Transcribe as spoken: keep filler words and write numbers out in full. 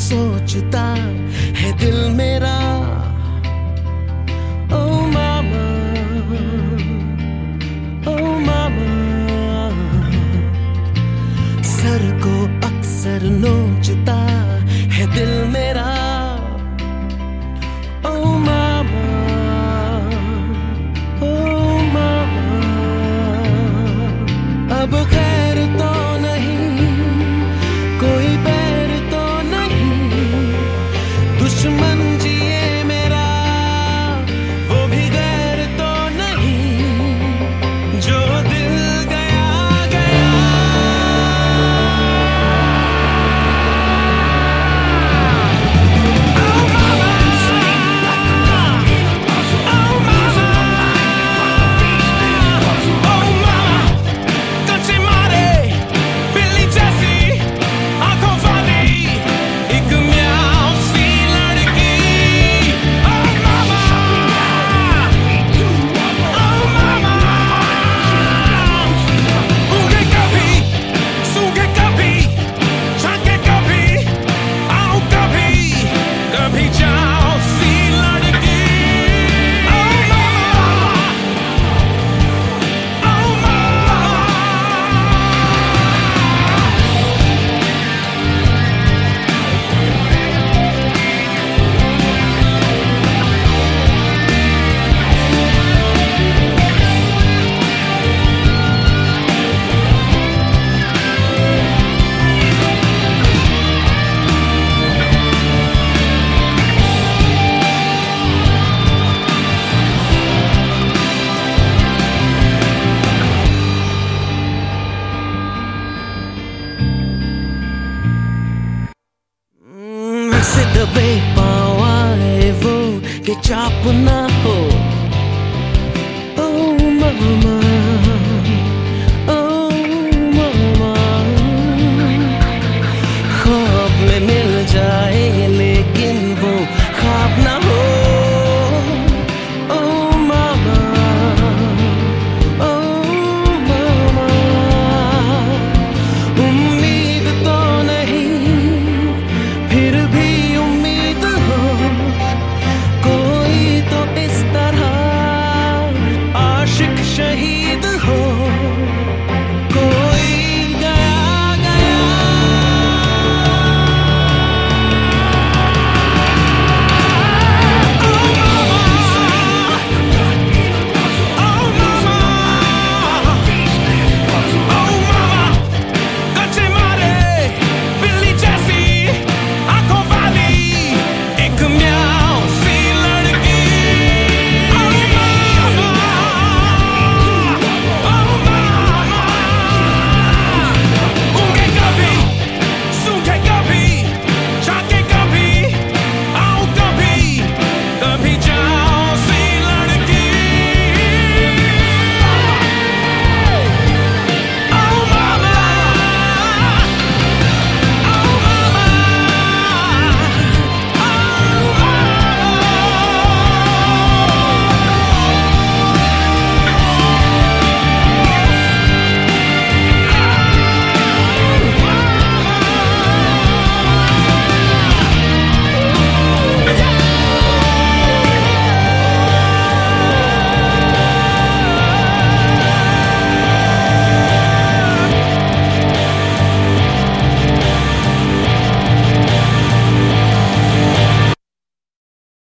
सोचता है दिल मेरा। ओ मामा, ओ मामा, सर को अक्सर नोचता है दिल मेरा। ओ मामा, ओ मामा, अब खैर तो नहीं, कोई बैर तो नहीं, दुश्मन जिए मेरा वो भी गैर तो नहीं, जो दिल गया गया। ओ मामा, ओ मामा, ओ मामा, कच्चे मारे बिल्ली जैसी आंखों वाली एक म्याऊं सी लड़की। ओ मामा, ओ मामा, ऊँघे कभी, सूंघे कभी, झांके कभी, आऊं कभी, कभी जाऊं सी लड़की। ओ मामा, ओ मामा। से दबे पाँव आए वो कि चाप ना